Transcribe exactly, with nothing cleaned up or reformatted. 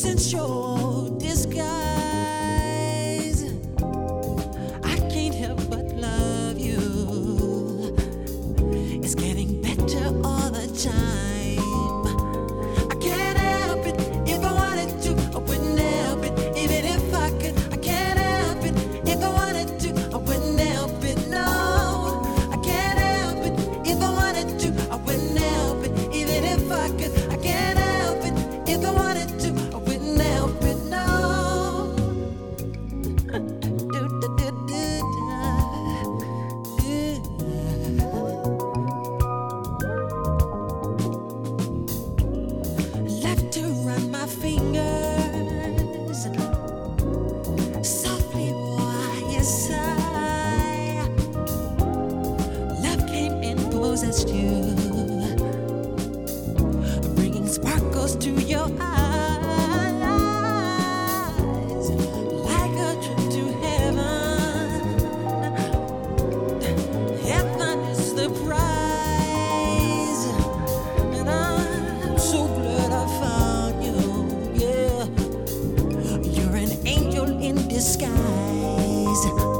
Since your disguise, I can't help but love you. It's getting better all the time. I can't help it if I wanted to. I wouldn't help it even if I could. I can't help it if I wanted to. I wouldn't help it, no. I can't help it if I wanted to. I wouldn't help it even if I could. I can't help it if I wanted to. I wouldn't help it, no. Love to run my fingers softly while you sigh. Love came and possessed you, bringing sparkles to your eyes, like a trip to heaven. Heaven is the prize, and I'm so glad I found you. Yeah, you're an angel in disguise.